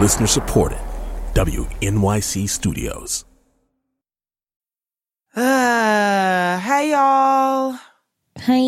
Listener supported. WNYC Studios. Hi, y'all. Hi.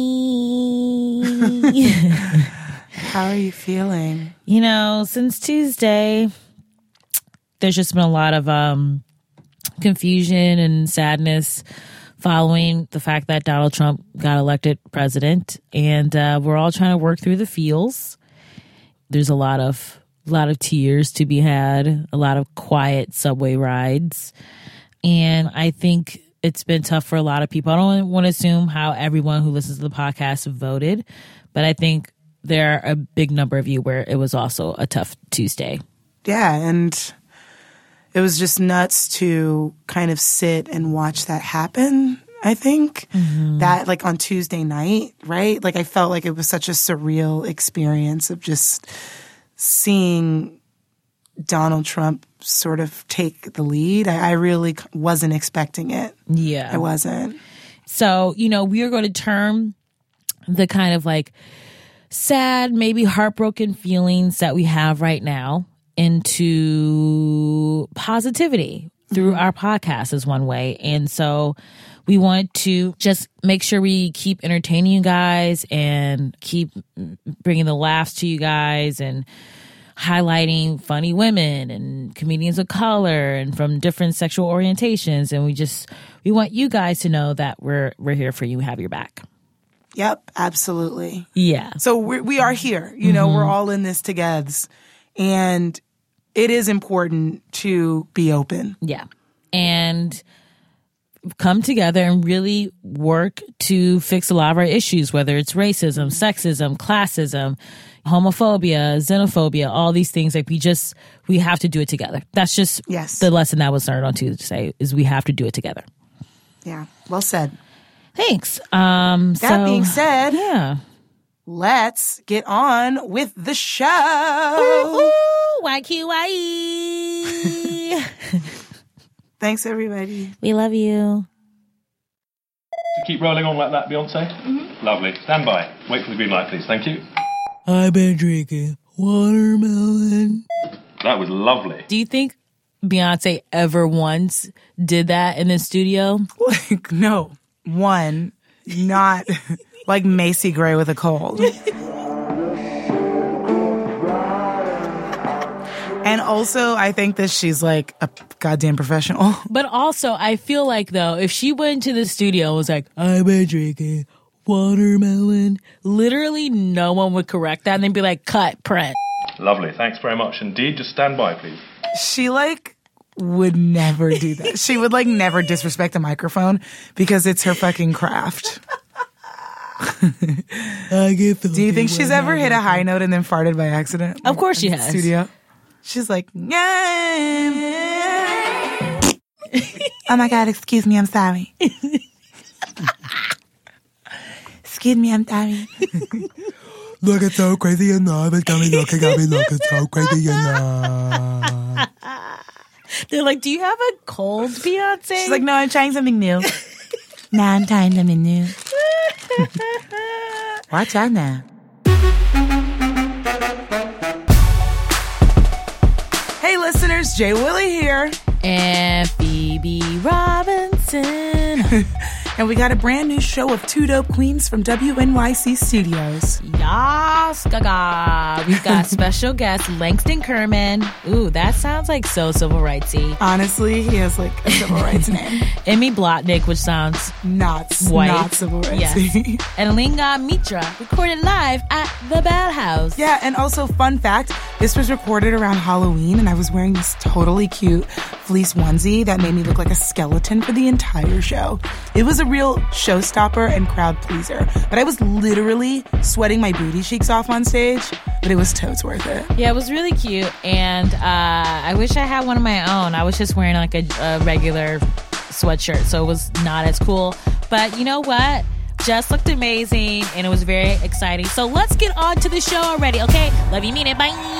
How are you feeling? You know, since Tuesday, there's just been a lot of confusion and sadness following the fact that Donald Trump got elected president. And we're all trying to work through the feels. There's a lot of tears to be had, a lot of quiet subway rides. And I think it's been tough for a lot of people. I don't want to assume how everyone who listens to the podcast voted, but I think there are a big number of you where it was also a tough Tuesday. Yeah, and it was just nuts to kind of sit and watch that happen, I think. Mm-hmm. That, like, on Tuesday night, right? Like, I felt like it was such a surreal experience of just seeing Donald Trump sort of take the lead. I really wasn't expecting it. Yeah. I wasn't. So, you know, we are going to turn the kind of like sad, maybe heartbroken feelings that we have right now into positivity through our podcast is one way. And so we want to just make sure we keep entertaining you guys and keep bringing the laughs to you guys and highlighting funny women and comedians of color and from different sexual orientations. And we want you guys to know that we're here for you. We have your back. Yep, absolutely. Yeah. So we are here. You know, we're all in this together. And it is important to be open. Yeah. And come together and really work to fix a lot of our issues, whether it's racism, sexism, classism, homophobia, xenophobia, all these things. Like we have to do it together. That's just the lesson that was learned on Tuesday is we have to do it together. Yeah. Well said. Thanks. That being said, yeah, let's get on with the show. YQYE. Thanks, everybody. We love you. Keep rolling on like that, Beyonce. Mm-hmm. Lovely. Stand by. Wait for the green light, please. Thank you. I've been drinking watermelon. That was lovely. Do you think Beyonce ever once did that in the studio? Like, no. One, not like Macy Gray with a cold. And also, I think that she's like a goddamn professional. But also, I feel like, though, if she went to the studio and was like, I've been drinking watermelon, literally no one would correct that and they'd be like, cut, print. Lovely. Thanks very much indeed. Just stand by, please. She, like, would never do that. She would, like, never disrespect a microphone because it's her fucking craft. Do you think she's ever hit a high note and then farted by accident? Of course she has. Studio. She's like, yeah. Oh my God, excuse me, I'm sorry. Excuse me, I'm sorry. Look, it's so crazy enough. It's got me looking at me. Look, it's so crazy enough. They're like, do you have a cold, Beyonce? She's like, no, I'm trying something new. No, I'm trying something new. Watch out now. Hey, listeners, Jay Willie here. And Phoebe Robinson. And we got a brand new show of Two Dope Queens from WNYC Studios. Yas, gaga. We've got special guest Langston Kerman. Ooh, that sounds like so civil rightsy. Honestly, he has like a civil rights name. Emmy Blotnick, which sounds not white. Not civil rightsy. Yes. And Linga Mitra, recorded live at the Bell House. Yeah, and also fun fact, this was recorded around Halloween, and I was wearing this totally cute fleece onesie that made me look like a skeleton for the entire show. It was a real showstopper and crowd pleaser. But I was literally sweating my booty cheeks off on stage, but it was totes worth it. Yeah, it was really cute, and I wish I had one of my own. I was just wearing like a regular sweatshirt, so it was not as cool. But you know what? Just looked amazing, and it was very exciting. So let's get on to the show already, okay? Love you, mean it, bye!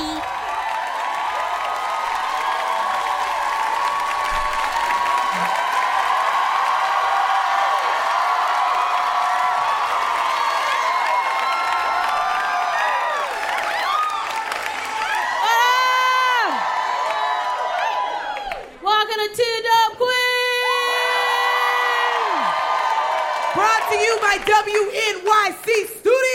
inside WNYC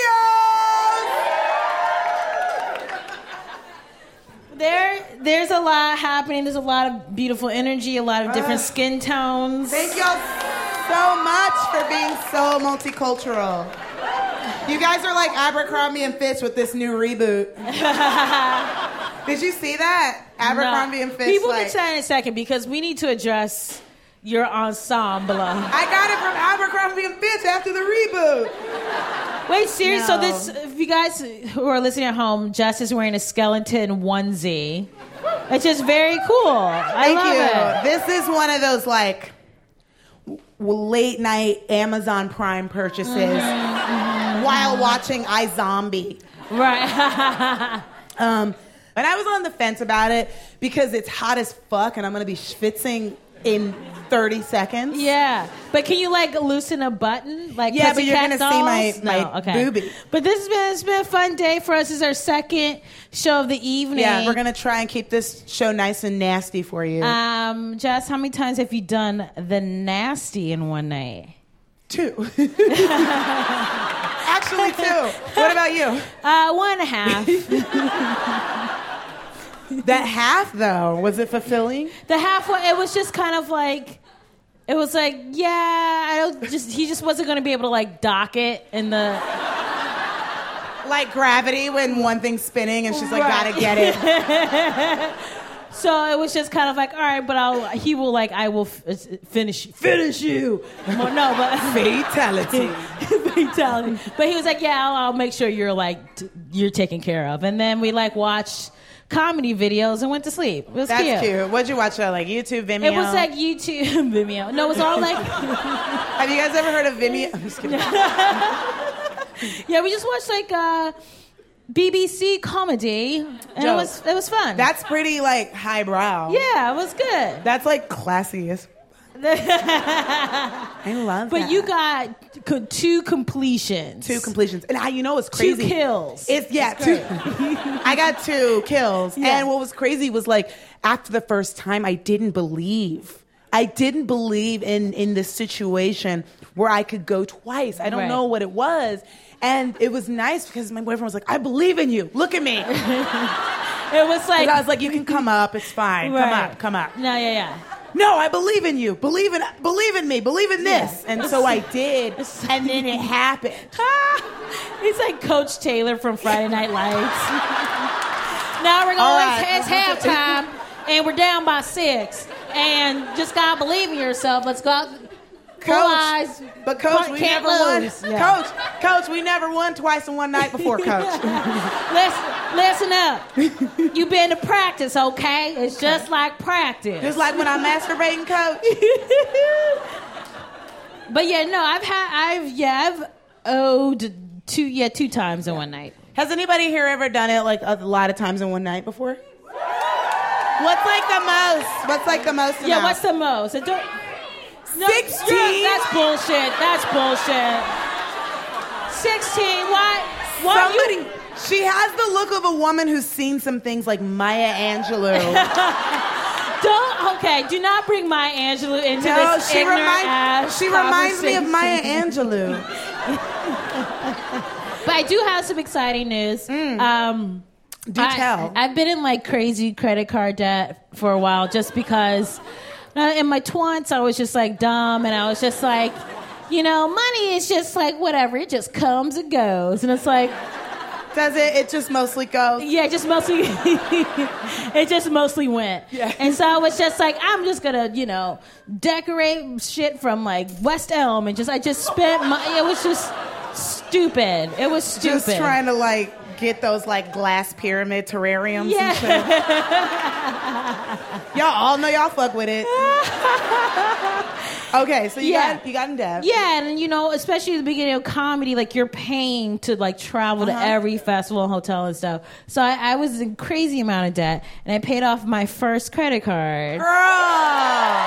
Studios. There's a lot happening. There's a lot of beautiful energy, a lot of different skin tones. Thank y'all so much for being so multicultural. You guys are like Abercrombie and Fitch with this new reboot. Did you see that? Abercrombie and Fitch. People can say in a second because we need to address your ensemble. I got it from Abercrombie and Fitch after the reboot. Wait, seriously? No. So this, if you guys who are listening at home, Jess is wearing a skeleton onesie. It's just very cool. I love it. This is one of those like late night Amazon Prime purchases while watching iZombie. Right. And I was on the fence about it because it's hot as fuck and I'm going to be schwitzing in 30 seconds. Yeah. But can you like loosen a button? Like yeah, but you're going to see my boobie. But it's been a fun day for us. This is our second show of the evening. Yeah, we're going to try and keep this show nice and nasty for you. Jess, how many times have you done the nasty in one night? 2. Actually 2. What about you? 1.5. That half, though, was it fulfilling? The half, it was just kind of like, it was like, yeah, he just wasn't going to be able to like dock it in the... Like Gravity when one thing's spinning and she's like, gotta get it. So it was just kind of like, all right, but I will finish you. Well, no, but fatality. Fatality. But he was like, yeah, I'll make sure you're like, you're taken care of. And then we like watched comedy videos and went to sleep. It was That's cute. What'd you watch? Like YouTube, Vimeo? It was like YouTube, Vimeo. No, it was all like... Have you guys ever heard of Vimeo? I'm just kidding. Yeah, we just watched like BBC comedy, and it was fun. That's pretty like highbrow. Yeah, it was good. That's like classy as... I love that. But you got 2 completions. 2 completions. And you know what's crazy? 2 kills. I got 2 kills. Yeah. And what was crazy was like after the first time, I didn't believe in this situation where I could go twice. I don't know what it was. And it was nice because my boyfriend was like, I believe in you. Look at me. It was like... I was like, you can come up. It's fine. Right. Come up. No, yeah. No, I believe in you. Believe in me. Believe in this. And so I did. And then it happened. He's like Coach Taylor from Friday Night Lights. Now we're going, it's halftime, and we're down by 6. And just gotta believe in yourself. Let's go out. Coach, but Coach, we never won. Yeah. Coach, we never won twice in one night before, Coach. Listen up. You been to practice, okay? It's just like practice. Just like when I'm masturbating, Coach. But yeah, no, I've owed 2 times in one night. Has anybody here ever done it like a lot of times in one night before? What's like the most? Yeah, what's the most? 16? That's bullshit. 16? Why Somebody... She has the look of a woman who's seen some things like Maya Angelou. Do not bring Maya Angelou into this ignorant ass She reminds me of Maya Angelou. But I do have some exciting news. Do tell. I've been in like crazy credit card debt for a while just because in my 20s I was just like dumb and I was just like, money is just like whatever. It just comes and goes. And it's like... Does it? It just mostly goes? Yeah, it just mostly went. Yeah. And so I was just like, I'm just going to, decorate shit from like West Elm and I just spent it was just stupid. It was stupid. Just trying to like get those like glass pyramid terrariums and shit. Y'all all know y'all fuck with it. Okay, so you got in debt. Yeah, and especially at the beginning of comedy, like you're paying to like travel to every festival and hotel and stuff. So I was in crazy amount of debt, and I paid off my first credit card. Girl!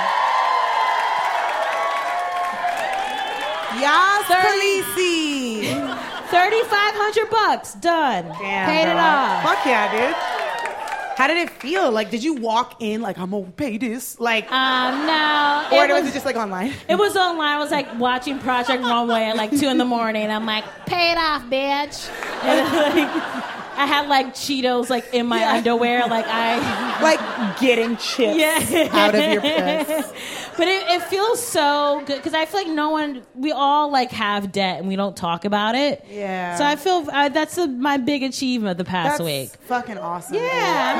Yas Khaleesi! $3,500 done. Damn, paid girl. it off. Fuck yeah, dude. How did it feel? Like, did you walk in like, I'm gonna pay this? Like, no. Or was it just like online? It was online. I was like watching Project Runway at like 2 a.m. I'm like, pay it off, bitch. And like, I had like Cheetos like in my underwear. Like like getting chips out of your purse. But it feels so good because I feel like we all like have debt and we don't talk about it. Yeah. So I feel that's my big achievement the past week. Fucking awesome. Yeah,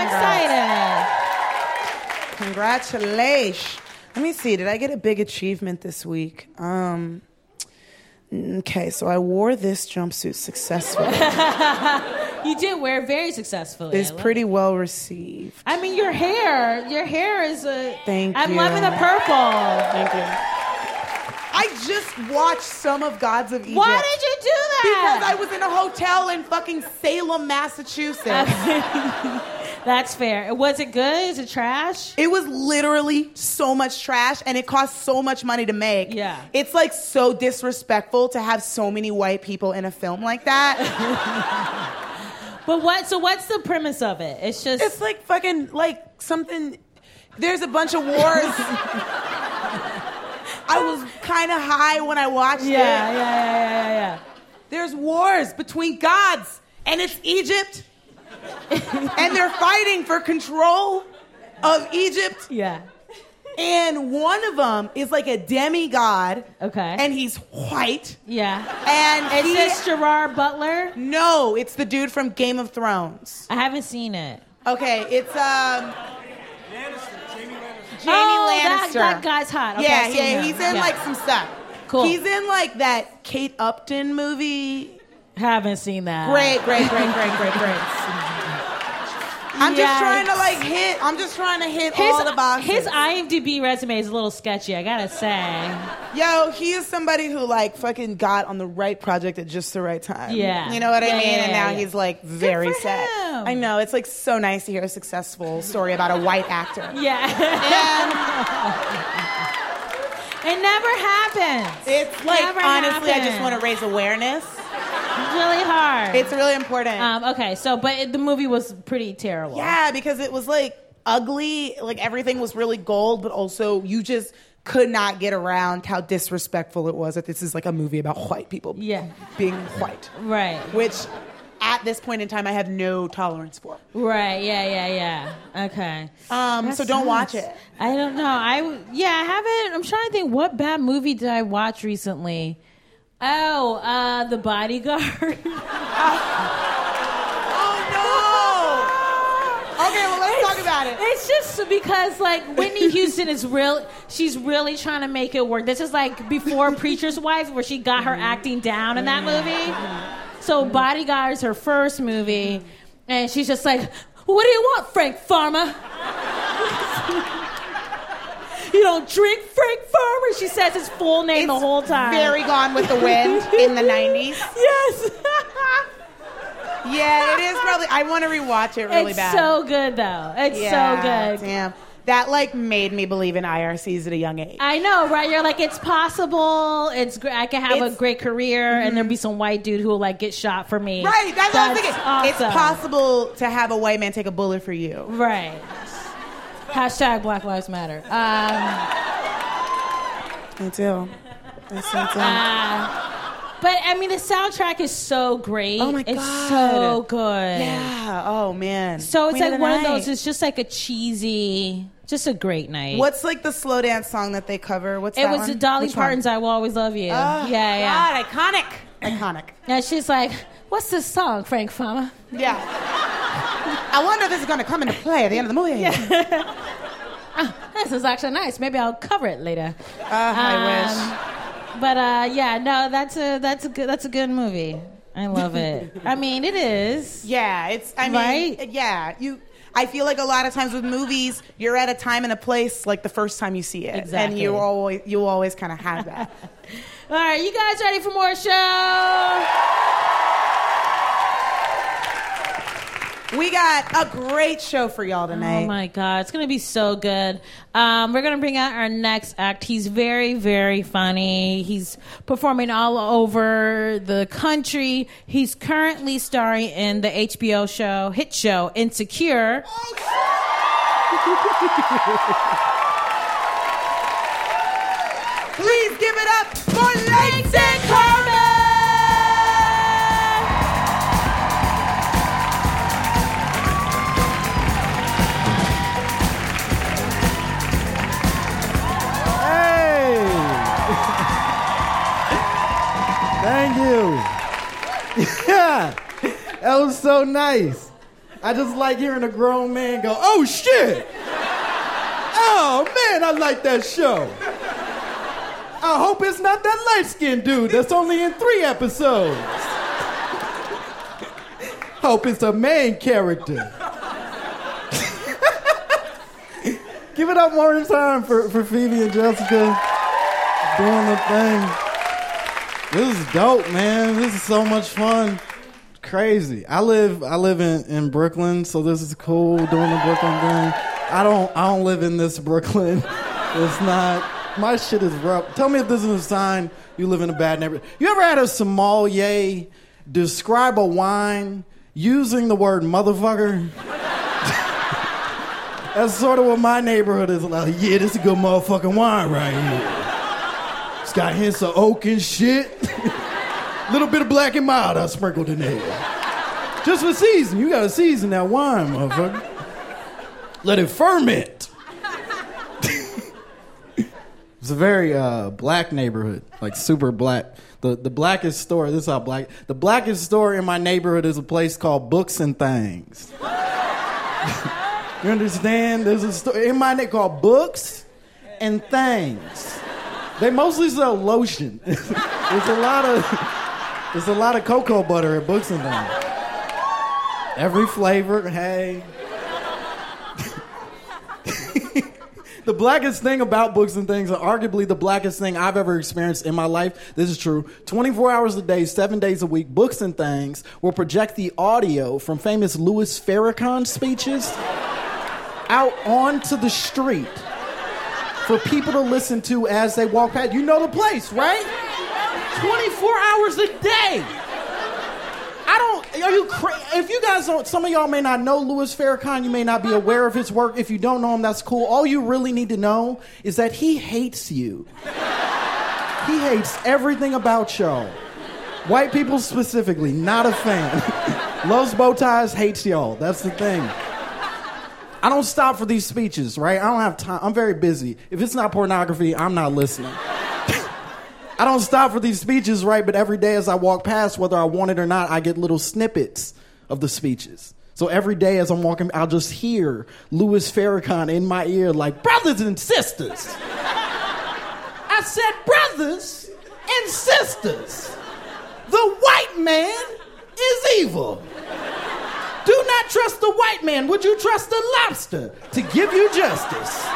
I'm excited. Congratulations. Let me see. Did I get a big achievement this week? Okay, so I wore this jumpsuit successfully. You did wear it very successfully. It's pretty well received. I mean, your hair is a... Thank you. I'm loving the purple. Thank you. I just watched some of Gods of Egypt. Why did you do that? Because I was in a hotel in fucking Salem, Massachusetts. That's fair. Was it good? Is it trash? It was literally so much trash, and it cost so much money to make. Yeah. It's like so disrespectful to have so many white people in a film like that. But what's the premise of it? It's like fucking like something. There's a bunch of wars. I was kind of high when I watched it. Yeah. There's wars between gods, and it's Egypt. And they're fighting for control of Egypt. Yeah. And one of them is like a demigod. Okay. And he's white. Yeah. And is this Gerard Butler? No, it's the dude from Game of Thrones. I haven't seen it. Okay, it's Jamie Lannister. That guy's hot. Okay, yeah, he's in like some stuff. Cool. He's in like that Kate Upton movie. Haven't seen that. Great. I'm just trying to hit all the boxes. His IMDb resume is a little sketchy, I gotta say. Yo, he is somebody who like fucking got on the right project at just the right time. Yeah. You know what I mean? Yeah, and now he's like very set. him. I know. It's like so nice to hear a successful story about a white actor. Yeah. It never happens. It's like, Never honestly, I just happens. want to raise awareness. Really hard. It's really important. Okay, so, but the movie was pretty terrible. Yeah, because it was like ugly, like everything was really gold, but also you just could not get around how disrespectful it was that this is like a movie about white people being white. Right. Which at this point in time I have no tolerance for. Right, yeah. Okay. So don't watch it. I don't know. I haven't. I'm trying to think, what bad movie did I watch recently? Oh, The Bodyguard. Okay, well, let's talk about it. It's just because, like, Whitney Houston is she's really trying to make it work. This is like before Preacher's Wife, where she got her acting down in that movie. So Bodyguard is her first movie, and she's just like, what do you want, Frank Farmer? You don't drink, Frank Farmer? She says his full name the whole time. Very Gone with the Wind in the 90s. Yes. Yeah, it is probably. I want to rewatch it really bad. It's so good, though. It's so good. Damn. That, like, made me believe in IRCs at a young age. I know, right? You're like, it's possible. It's great. I can have a great career, and there'll be some white dude who will, like, get shot for me. Right, that's what I'm thinking. Awesome. It's possible to have a white man take a bullet for you. Right. Hashtag Black Lives Matter. Me too. But, I mean, the soundtrack is so great. Oh, my God. It's so good. Yeah. Oh, man. So it's Queen of like the one of Night. those, it's just like a cheesy, just a great night. What's like the slow dance song that they cover? What's it that was one? Dolly Which one? Parton's I Will Always Love You. Oh, yeah. God, iconic. Iconic. And she's like, what's this song, Frank Farmer? Yeah. I wonder if this is going to come into play at the end of the movie. This is actually nice. Maybe I'll cover it later. I wish. But that's a good movie. I love it. I mean, it is. Yeah, Right? Yeah. I feel like a lot of times with movies, you're at a time and a place like the first time you see it. Exactly. And you always kind of have that. All right, you guys ready for more show? We got a great show for y'all tonight. Oh my God, it's gonna be so good. We're gonna bring out our next act. He's very, very funny. He's performing all over the country. He's currently starring in the HBO hit show Insecure. Please give it up for Langston Kerman! Thank you. Yeah, that was so nice. I just like hearing a grown man go, oh shit. Oh man, I like that show. I hope it's not that light-skinned dude that's only in 3 episodes. Hope it's a main character. Give it up one time for Phoebe and Jessica doing the thing. This is dope, man. This is so much fun. Crazy. I live in Brooklyn, so this is cool doing the Brooklyn thing. I don't live in this Brooklyn. It's not. My shit is rough. Tell me if this is a sign you live in a bad neighborhood. You ever had a sommelier describe a wine using the word motherfucker? That's sort of what my neighborhood is like. Yeah, this is a good motherfucking wine right here. It's got hints of oak and shit. Little bit of Black and Mild I sprinkled in there. Just for season. You gotta season that wine, motherfucker. Let it ferment. It's a very black neighborhood, like super black. The blackest store, this is how black. The blackest store in my neighborhood is a place called Books and Things. You understand? There's a store in my neighborhood called Books and Things. They mostly sell lotion. There's a lot of cocoa butter at Books and Things. Every flavor, hey. The blackest thing about Books and Things, and arguably the blackest thing I've ever experienced in my life, this is true, 24 hours a day, 7 days a week, Books and Things will project the audio from famous Louis Farrakhan speeches out onto the street for people to listen to as they walk past. You know the place, right? 24 hours a day. Are you crazy? If you guys don't, some of y'all may not know Louis Farrakhan, you may not be aware of his work. If you don't know him, that's cool. All you really need to know is that he hates you. He hates everything about y'all. White people specifically, not a fan. Loves bow ties, hates y'all. That's the thing. I don't stop for these speeches, right? I don't have time. I'm very busy. If it's not pornography, I'm not listening. I don't stop for these speeches, right? But every day as I walk past, whether I want it or not, I get little snippets of the speeches. So every day as I'm walking, I'll just hear Louis Farrakhan in my ear like, brothers and sisters. I said, brothers and sisters, the white man is evil. Do not trust the white man. Would you trust the lobster to give you justice?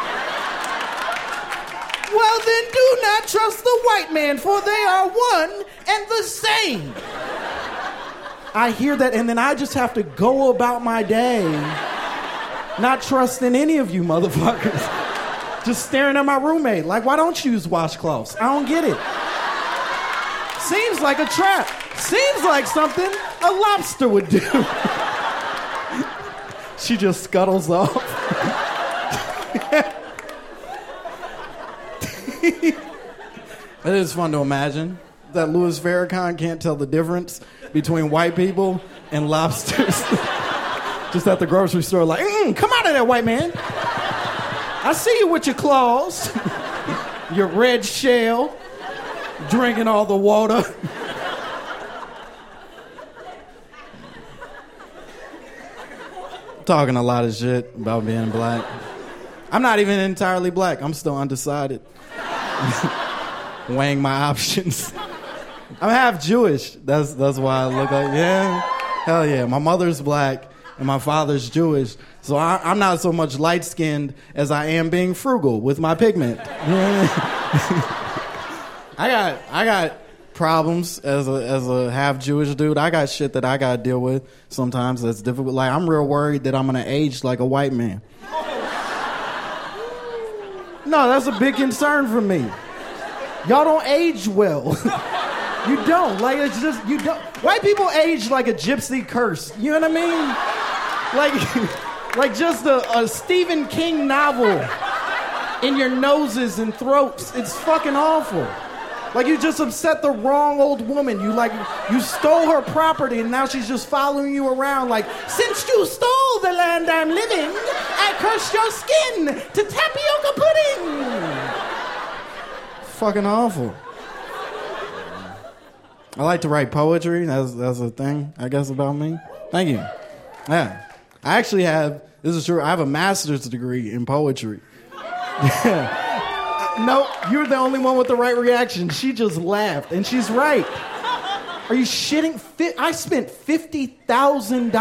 Well, then do not trust the white man, for they are one and the same. I hear that, and then I just have to go about my day not trusting any of you motherfuckers. Just staring at my roommate, like, why don't you use washcloths? I don't get it. Seems like a trap. Seems like something a lobster would do. She just scuttles off. It is fun to imagine that Louis Farrakhan can't tell the difference between white people and lobsters. Just at the grocery store like, come out of there, white man. I see you with your claws, your red shell, drinking all the water. Talking a lot of shit about being black. I'm not even entirely black. I'm still undecided. Weighing my options. I'm half Jewish. That's why I look like, yeah, hell yeah. My mother's black and my father's Jewish. So I'm not so much light-skinned as I am being frugal with my pigment. I got problems as a half Jewish dude. I got shit that I got to deal with sometimes that's difficult. Like, I'm real worried that I'm going to age like a white man. No, that's a big concern for me. Y'all don't age well. You don't. Like, it's just, you don't. White people age like a gypsy curse. You know what I mean? Like just a Stephen King novel in your noses and throats. It's fucking awful. Like, you just upset the wrong old woman. You stole her property and now she's just following you around like, since you stole the land I'm living, I curse your skin to tapioca pudding. Fucking awful. I like to write poetry. That's a thing, I guess, about me. Thank you. Yeah. I actually have, this is true, I have a master's degree in poetry. No, you're the only one with the right reaction. She just laughed, and she's right. Are you shitting? I spent $50,000.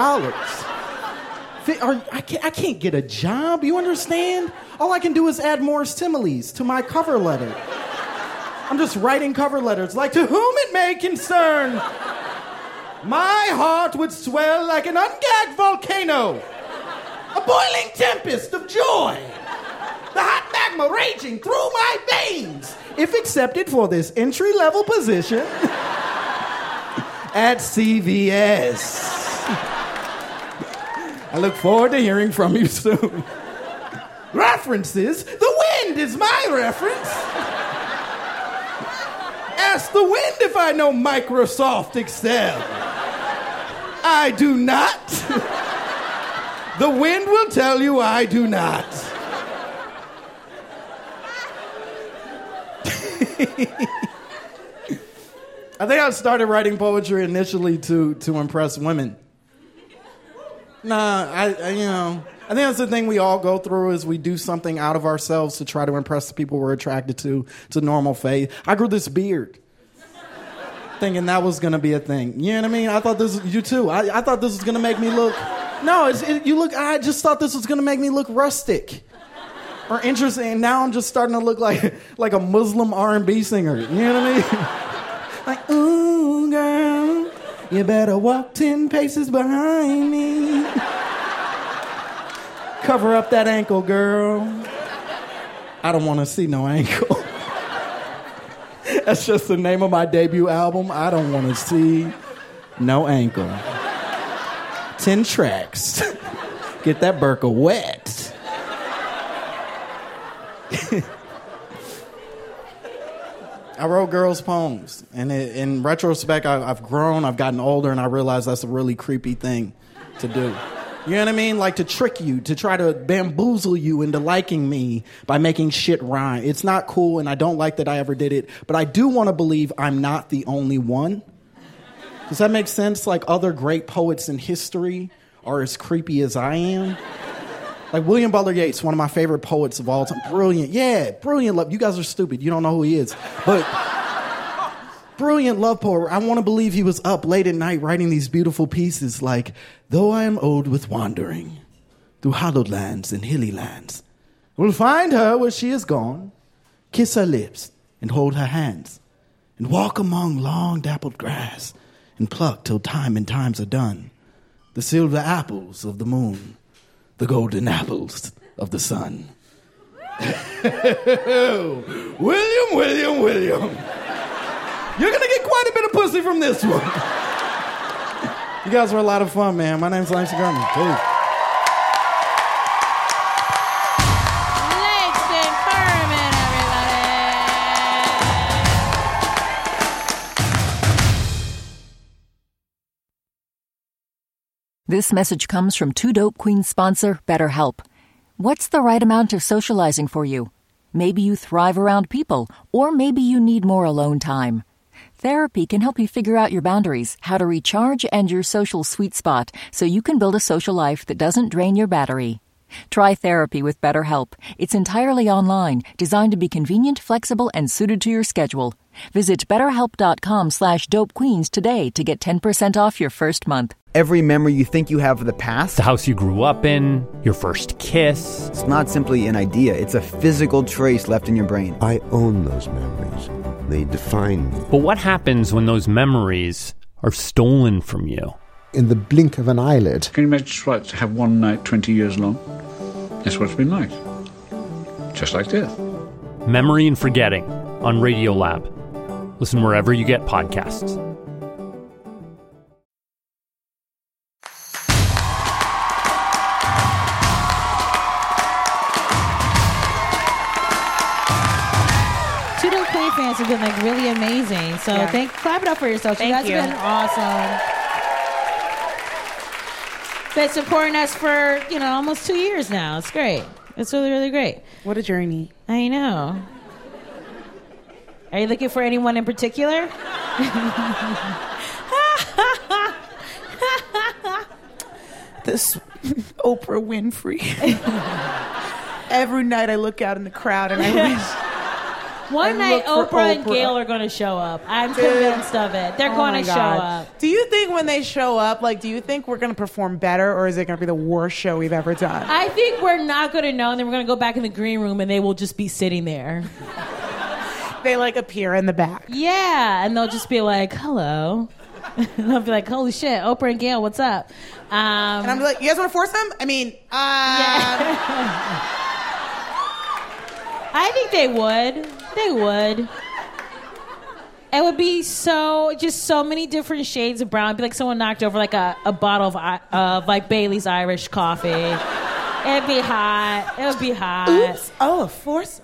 I can't get a job, you understand? All I can do is add more similes to my cover letter. I'm just writing cover letters like, to whom it may concern, my heart would swell like an ungagged volcano, a boiling tempest of joy, the hot magma raging through my veins, if accepted for this entry-level position at CVS. I look forward to hearing from you soon. References? The wind is my reference. Ask the wind if I know Microsoft Excel. I do not. The wind will tell you I do not. I think I started writing poetry initially to impress women. I think that's the thing we all go through is we do something out of ourselves to try to impress the people we're attracted to. It's a normal phase. I grew this beard thinking that was going to be a thing. You know what I mean? I thought this, you too. I thought this was going to make me look, I just thought this was going to make me look rustic or interesting. And now I'm just starting to look like a Muslim R&B singer. You know what I mean? Like, ooh, girl, you better walk 10 paces behind me. Cover up that ankle, girl. I don't want to see no ankle. That's just the name of my debut album. I don't want to see no ankle. 10 tracks. Get that burqa wet. I wrote girls' poems. And in retrospect, I've grown, I've gotten older, and I realized that's a really creepy thing to do. You know what I mean? Like, to trick you, to try to bamboozle you into liking me by making shit rhyme. It's not cool, and I don't like that I ever did it. But I do want to believe I'm not the only one. Does that make sense? Like, other great poets in history are as creepy as I am. Like William Butler Yeats, one of my favorite poets of all time. Brilliant. Yeah, brilliant love. You guys are stupid. You don't know who he is. But brilliant love poet. I want to believe he was up late at night writing these beautiful pieces like, though I am old with wandering through hallowed lands and hilly lands, will find her where she is gone, kiss her lips and hold her hands, and walk among long dappled grass and pluck till time and times are done the silver apples of the moon, the golden apples of the sun. William. You're going to get quite a bit of pussy from this one. You guys were a lot of fun, man. My name's Langston Gurman. Peace. Langston Gurman, everybody. This message comes from Two Dope Queens sponsor, BetterHelp. What's the right amount of socializing for you? Maybe you thrive around people, or maybe you need more alone time. Therapy can help you figure out your boundaries, how to recharge, and your social sweet spot so you can build a social life that doesn't drain your battery. Try therapy with BetterHelp. It's entirely online, designed to be convenient, flexible, and suited to your schedule. Visit BetterHelp.com/DopeQueens today to get 10% off your first month. Every memory you think you have of the past, the house you grew up in, your first kiss. It's not simply an idea, it's a physical trace left in your brain. I own those memories. They define me. But what happens when those memories are stolen from you? In the blink of an eyelid. Can you imagine what to have one night 20 years long? That's what it's been like. Just like death. Memory and Forgetting on Radiolab. Listen wherever you get podcasts. Two Dope Queen fans have been like really amazing. So clap it up for yourself. You guys have been awesome. Been supporting us for, almost 2 years now. It's great. It's really, really great. What a journey. I know. Are you looking for anyone in particular? This Oprah Winfrey. Every night I look out in the crowd and I wish. One night Oprah and Gayle are going to show up. I'm convinced of it. They're going to show up. Do you think when they show up, do you think we're going to perform better, or is it going to be the worst show we've ever done? I think we're not going to know, and then we're going to go back in the green room and they will just be sitting there. They appear in the back. Yeah, and they'll just be like, hello. And I'll be like, holy shit, Oprah and Gayle, what's up? And I'm like, you guys want to force them? I mean, I think they would. They would. It would be so many different shades of brown. It'd be like someone knocked over a bottle of Bailey's Irish coffee. It'd be hot. It would be hot. Oops. Oh, a foursome.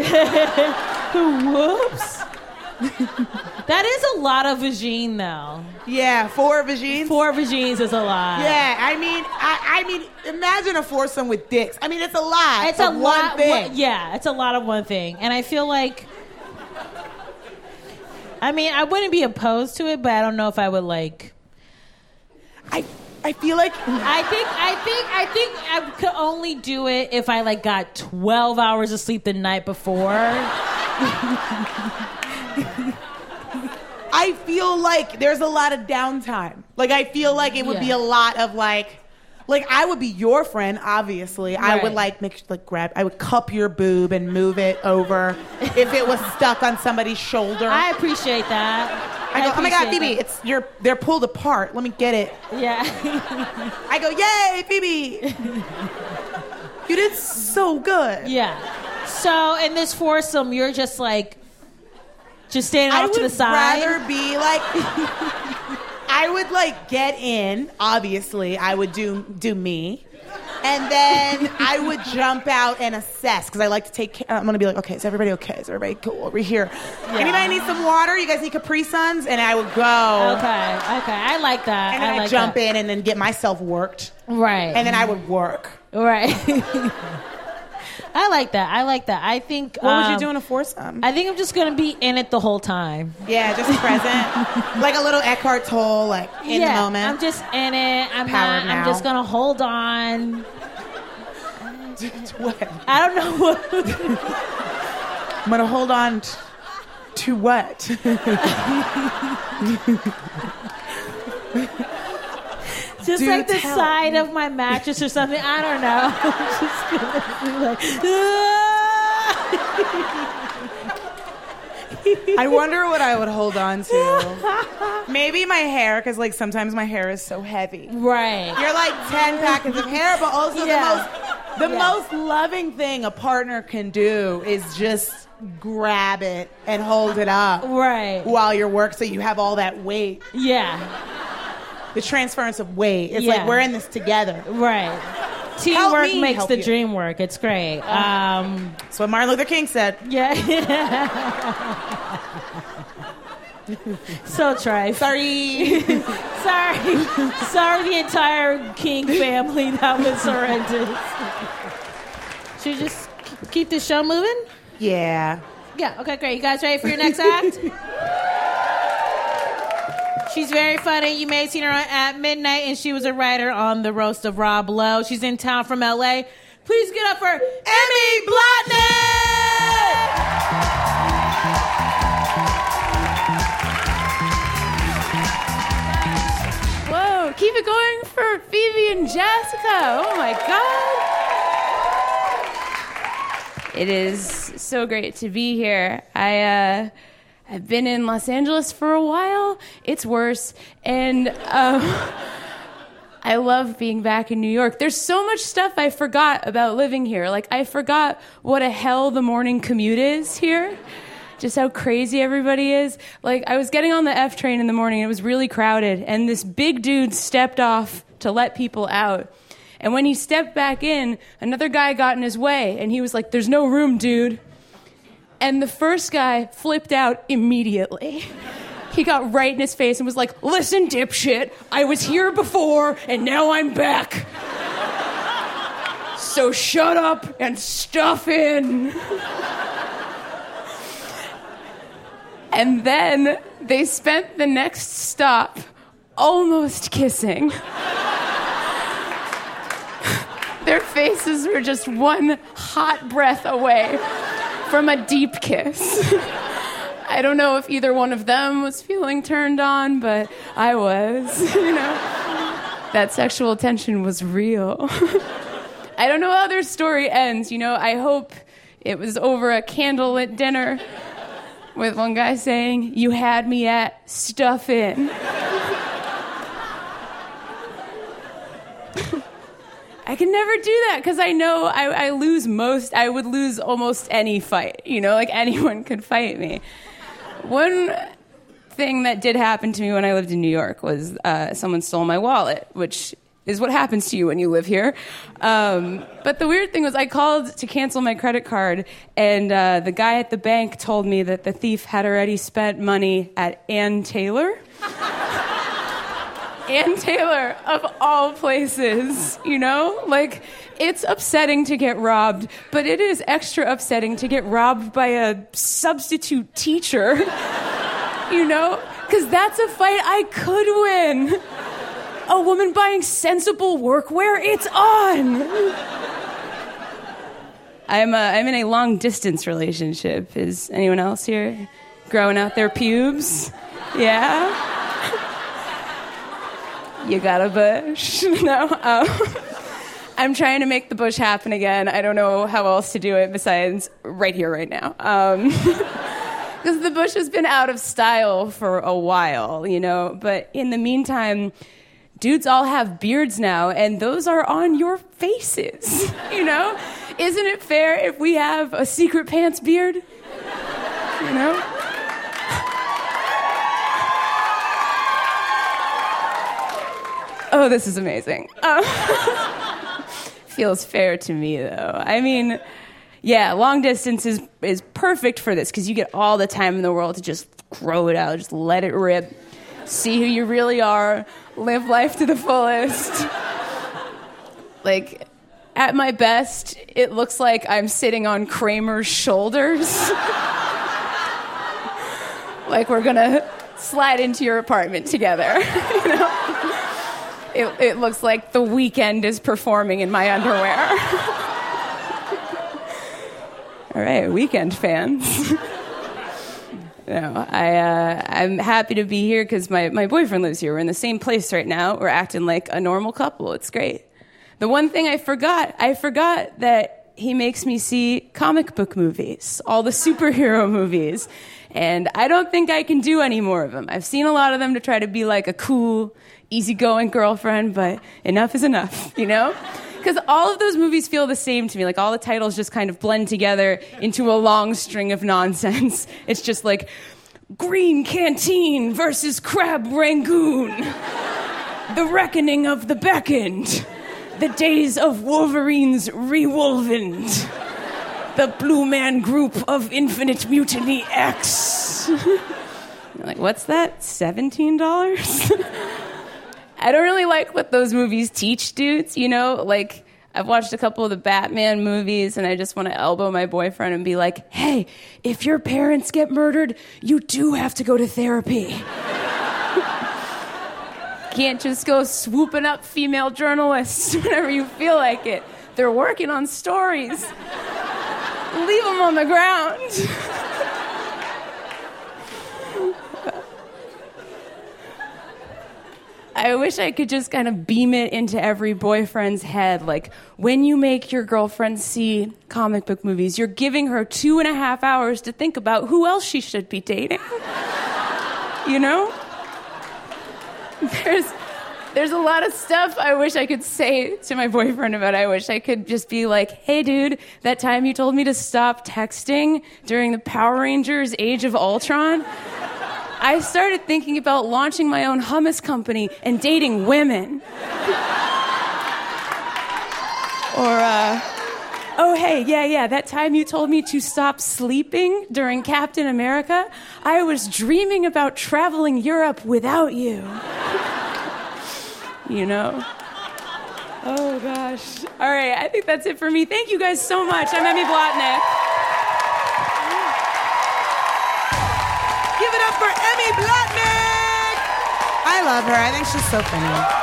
Whoops. That is a lot of vagine, though. Yeah, 4 vagines. 4 vagines is a lot. Yeah, I mean, imagine a foursome with dicks. I mean, it's a lot. It's a lot. One thing. It's a lot of one thing, and I feel like. I mean, I wouldn't be opposed to it, but I don't know if I would I feel like I think I could only do it if I got 12 hours of sleep the night before. I feel like there's a lot of downtime. I feel like it would be a lot of I would be your friend, obviously. Right. I would I would cup your boob and move it over if it was stuck on somebody's shoulder. I appreciate that. I go, oh my God, Phoebe, they're pulled apart. Let me get it. Yeah. I go, yay, Phoebe. You did so good. Yeah. So in this foursome, you're just standing off to the side. I would rather be I would get in. Obviously, I would do me. And then I would jump out and assess, because I like to take care. I'm going to be like, okay, is everybody okay? Is everybody cool over here? Yeah. Anybody need some water? You guys need Capri Suns? And I would go. Okay. I like that. And then I'd jump in and then get myself worked. Right. And then I would work. Right. I like that. I think... What would you do in a foursome? I think I'm just going to be in it the whole time. Yeah, just present. Like a little Eckhart Tolle, in the moment. I'm just in it. I'm just going to hold on. I don't know what... I'm going to hold on to what? Just the side of my mattress or something. I don't know. I'm just gonna be I wonder what I would hold on to. Maybe my hair, because sometimes my hair is so heavy. Right. You're 10 packets of hair, but also the most loving thing a partner can do is just grab it and hold it up. Right. While you're working, so you have all that weight. Yeah. The transference of weight. It's we're in this together. Right. Teamwork makes the dream work. It's great. That's what Martin Luther King said. Yeah. So trite. Sorry. Sorry, the entire King family. That was horrendous. Should we just keep this show moving? Yeah. Yeah, okay, great. You guys ready for your next act? She's very funny. You may have seen her at midnight, and she was a writer on The Roast of Rob Lowe. She's in town from L.A. Please get up for Emmy Blotnick! Keep it going for Phoebe and Jessica. Oh my God. It is so great to be here. I've been in Los Angeles for a while. It's worse. And I love being back in New York. There's so much stuff I forgot about living here. Like, I forgot what a hell the morning commute is here. Just how crazy everybody is. Like, I was getting on the F train in the morning, and it was really crowded, and this big dude stepped off to let people out. And when he stepped back in, another guy got in his way, and he was like, "There's no room, dude." And the first guy flipped out immediately. He got right in his face and was like, "Listen, dipshit, I was here before, and now I'm back. So shut up and stuff in." And then they spent the next stop almost kissing. Their faces were just one hot breath away from a deep kiss. I don't know if either one of them was feeling turned on, but I was, That sexual tension was real. I don't know how their story ends, I hope it was over a candlelit dinner with one guy saying, "You had me at stuff in." I can never do that because I know I would lose almost any fight, like anyone could fight me. One thing that did happen to me when I lived in New York was someone stole my wallet, which is what happens to you when you live here. But the weird thing was I called to cancel my credit card, and the guy at the bank told me that the thief had already spent money at Ann Taylor. Ann Taylor, of all places, Like, it's upsetting to get robbed, but it is extra upsetting to get robbed by a substitute teacher, Because that's a fight I could win. A woman buying sensible workwear, it's on. I'm in a long-distance relationship. Is anyone else here growing out their pubes? Yeah? You got a bush? No? I'm trying to make the bush happen again. I don't know how else to do it besides right here, right now. Because the bush has been out of style for a while, But in the meantime, dudes all have beards now, and those are on your faces, Isn't it fair if we have a secret pants beard? Oh, this is amazing. Feels fair to me, though. I mean, yeah, long distance is perfect for this, because you get all the time in the world to just grow it out, just let it rip, see who you really are, live life to the fullest. Like, at my best, it looks like I'm sitting on Kramer's shoulders. Like we're gonna slide into your apartment together, It looks like The Weeknd is performing in my underwear. All right, Weeknd fans. I'm happy to be here because my boyfriend lives here. We're in the same place right now. We're acting like a normal couple. It's great. The one thing I forgot that he makes me see comic book movies, all the superhero movies. And I don't think I can do any more of them. I've seen a lot of them to try to be like a cool, easygoing girlfriend, but enough is enough, Because all of those movies feel the same to me. Like, all the titles just kind of blend together into a long string of nonsense. It's just like, Green Canteen versus Crab Rangoon. The Reckoning of the Beckoned. The Days of Wolverine's Rewolvened. The Blue Man Group of Infinite Mutiny X. You're like, what's that? $17? I don't really like what those movies teach dudes, Like, I've watched a couple of the Batman movies, and I just want to elbow my boyfriend and be like, hey, if your parents get murdered, you do have to go to therapy. Can't just go swooping up female journalists whenever you feel like it. They're working on stories. Leave them on the ground. I wish I could just kind of beam it into every boyfriend's head. Like, when you make your girlfriend see comic book movies, you're giving her 2.5 hours to think about who else she should be dating. You know? There's a lot of stuff I wish I could say to my boyfriend about it. I wish I could just be like, hey, dude, that time you told me to stop texting during the Power Rangers Age of Ultron, I started thinking about launching my own hummus company and dating women. Or, oh, hey, yeah, that time you told me to stop sleeping during Captain America, I was dreaming about traveling Europe without you. You know? Oh, gosh. All right, I think that's it for me. Thank you guys so much. I'm Emmy Blotnick. Give it up for Emmy Blotnick! I love her. I think she's so funny.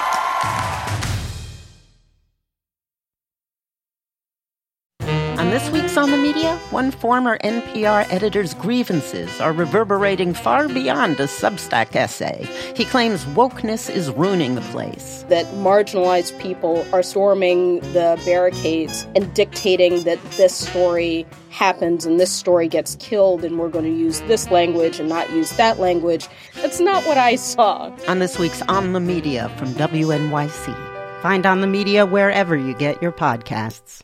On this week's On the Media, one former NPR editor's grievances are reverberating far beyond a Substack essay. He claims wokeness is ruining the place. That marginalized people are storming the barricades and dictating that this story happens and this story gets killed and we're going to use this language and not use that language. That's not what I saw. On this week's On the Media from WNYC. Find On the Media wherever you get your podcasts.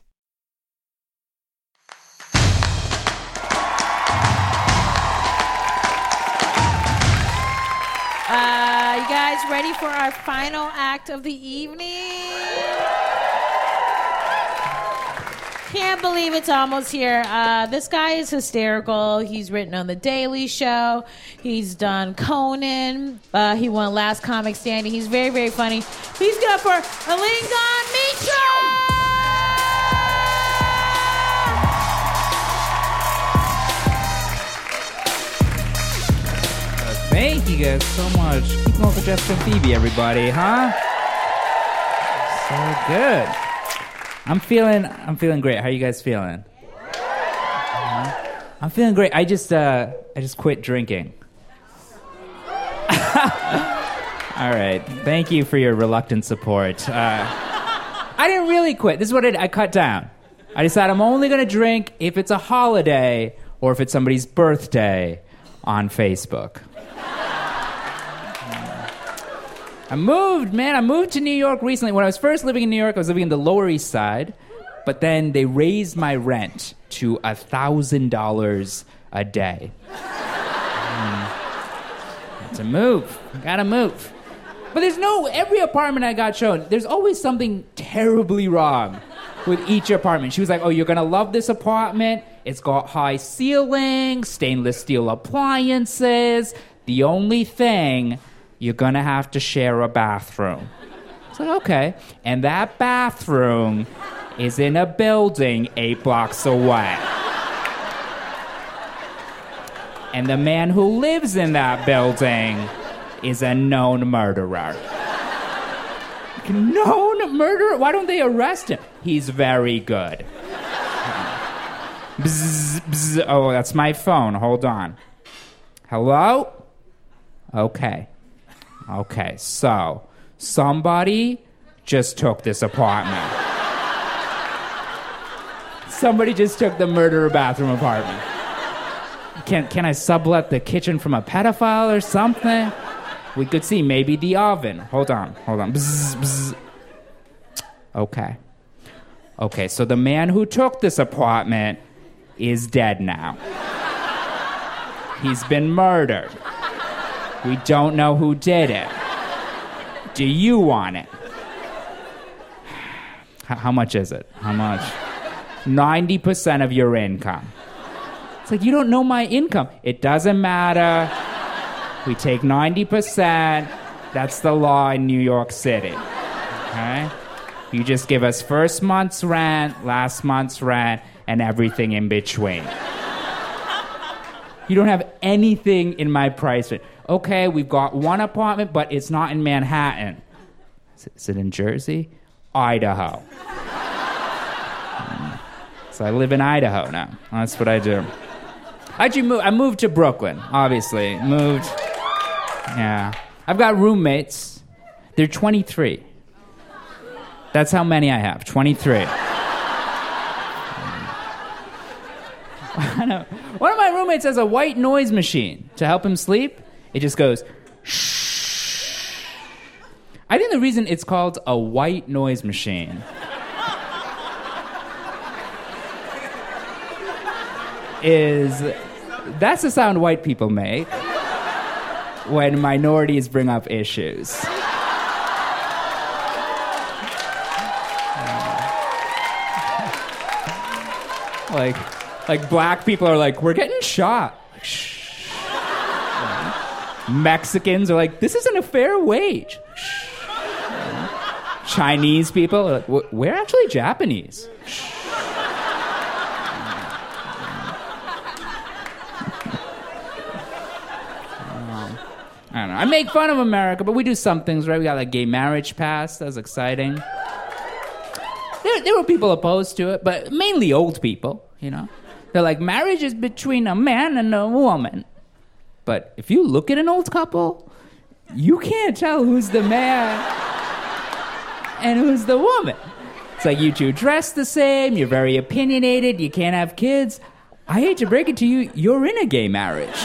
You guys ready for our final act of the evening? Can't believe it's almost here. This guy is hysterical. He's written on The Daily Show. He's done Conan. He won Last Comic Standing. He's very, very funny. Please give it up for Alingon Mitra! Thank you guys so much. Keep going for Jessica and Phoebe, everybody, huh? So good. I'm feeling great. How are you guys feeling? I'm feeling great. I just quit drinking. All right. Thank you for your reluctant support. I didn't really quit. This is what I cut down. I decided I'm only going to drink if it's a holiday or if it's somebody's birthday on Facebook. I moved to New York recently. When I was first living in New York, I was living in the Lower East Side, but then they raised my rent to $1,000 a day. To move. Gotta move. But every apartment I got shown, there's always something terribly wrong with each apartment. She was like, oh, you're gonna love this apartment. It's got high ceilings, stainless steel appliances. The only thing, you're gonna have to share a bathroom. It's like, okay. And that bathroom is in a building 8 blocks away. And the man who lives in that building is a known murderer. Known murderer? Why don't they arrest him? He's very good. Bzz, bzz. Oh, that's my phone. Hold on. Hello? Okay, so somebody just took this apartment. Somebody just took the murderer bathroom apartment. Can I sublet the kitchen from a pedophile or something? We could see maybe the oven. Hold on. Bzz, bzz. Okay, so the man who took this apartment is dead now. He's been murdered. We don't know who did it. Do you want it? How much is it? How much? 90% of your income. It's like, you don't know my income. It doesn't matter. We take 90%. That's the law in New York City. Okay? You just give us first month's rent, last month's rent, and everything in between. You don't have anything in my price range. Okay, we've got one apartment, but it's not in Manhattan. Is it in Jersey? Idaho. So I live in Idaho now. That's what I do. How'd you move? I moved to Brooklyn, obviously. Yeah. I've got roommates. They're 23. That's how many I have, 23. One of my roommates has a white noise machine to help him sleep. It just goes, shh. I think the reason it's called a white noise machine is that's the sound white people make when minorities bring up issues. Like black people are like, we're getting shot. Like, shh. Mexicans are like, this isn't a fair wage. Shh. Chinese people are like, we're actually Japanese. Shh. I don't know. I make fun of America, but we do some things, right? We got like gay marriage passed. That was exciting. There were people opposed to it, but mainly old people, you know? They're like, marriage is between a man and a woman. But if you look at an old couple, you can't tell who's the man and who's the woman. It's like you two dress the same, you're very opinionated, you can't have kids. I hate to break it to you, you're in a gay marriage.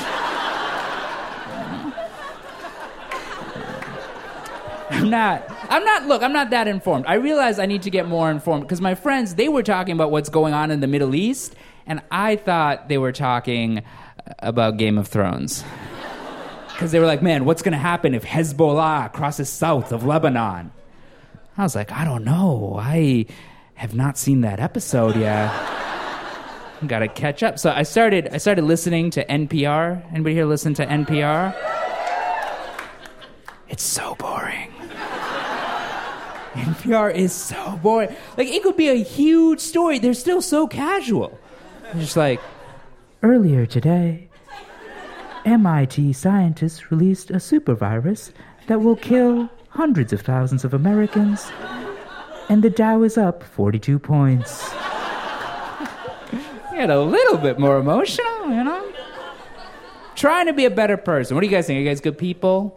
I'm not that informed. I realize I need to get more informed because my friends, they were talking about what's going on in the Middle East, and I thought they were talking about Game of Thrones. Because they were like, man, what's going to happen if Hezbollah crosses south of Lebanon? I was like, I don't know. I have not seen that episode yet. Got to catch up. So I started listening to NPR. Anybody here listen to NPR? It's so boring. NPR is so boring. Like, it could be a huge story. They're still so casual. They're just like, earlier today, MIT scientists released a supervirus that will kill hundreds of thousands of Americans, and the Dow is up 42 points. Get a little bit more emotional, you know? Trying to be a better person. What do you guys think? Are you guys good people?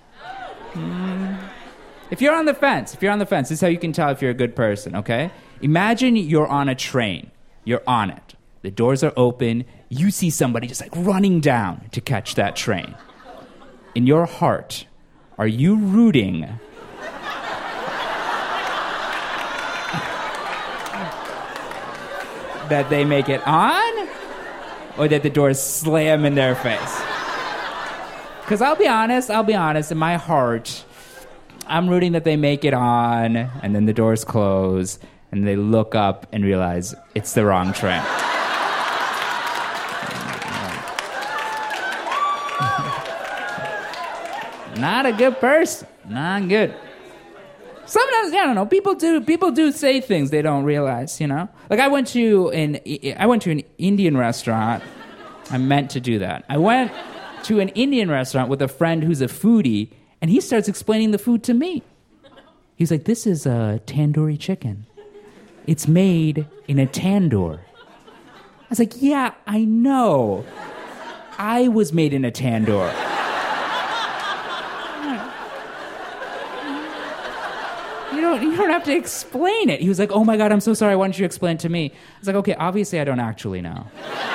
If you're on the fence, this is how you can tell if you're a good person, okay? Imagine you're on a train. You're on it. The doors are open. You see somebody just like running down to catch that train. In your heart, are you rooting that they make it on or that the doors slam in their face? Because I'll be honest, in my heart, I'm rooting that they make it on, and then the doors close, and they look up and realize it's the wrong train. Not a good person. Not good. Sometimes, I don't know, people do say things they don't realize, you know? Like, I went to an Indian restaurant. I meant to do that. I went to an Indian restaurant with a friend who's a foodie, and he starts explaining the food to me. He's like, this is a tandoori chicken. It's made in a tandoor. I was like, yeah, I know. I was made in a tandoor. You don't have to explain it. He was like, oh my God, I'm so sorry. Why don't you explain it to me? I was like, okay, obviously I don't actually know.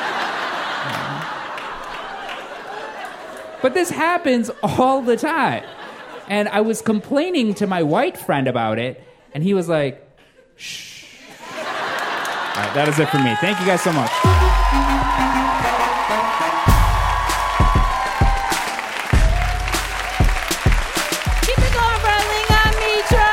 But this happens all the time. And I was complaining to my white friend about it, and he was like, shh. All right, that is it for me. Thank you guys so much. Keep it going, bro. Linga Mitra.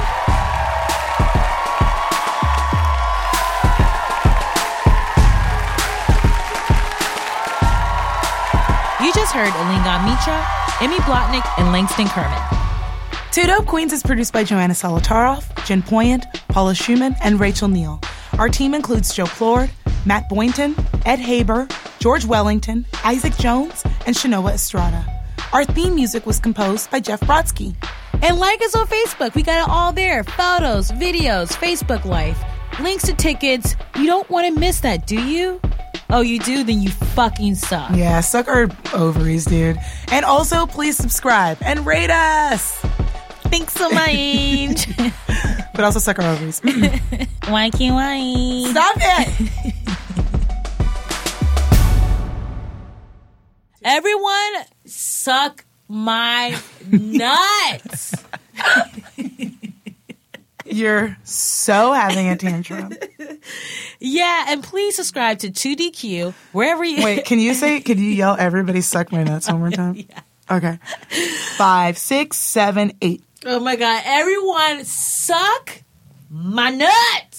You just heard Linga Mitra, Emmy Blotnick, and Langston Kerman. Two Dope Queens is produced by Joanna Solotaroff, Jen Poyant, Paula Schumann, and Rachel Neal. Our team includes Joe Plord, Matt Boynton, Ed Haber, George Wellington, Isaac Jones, and Shanoa Estrada. Our theme music was composed by Jeff Brodsky. And like us on Facebook. We got it all there. Photos, videos, Facebook Live, links to tickets. You don't want to miss that, do you? Oh, you do? Then you fucking suck. Yeah, suck our ovaries, dude. And also, please subscribe and rate us. Thanks so much. But also suck our ovaries. Wanky wanky. Stop it. Everyone suck my nuts. You're so having a tantrum. Yeah, and please subscribe to 2DQ wherever you... Wait, can you yell everybody suck my nuts one more time? Yeah. Okay. 5, 6, 7, 8. Oh my God. Everyone suck my nuts.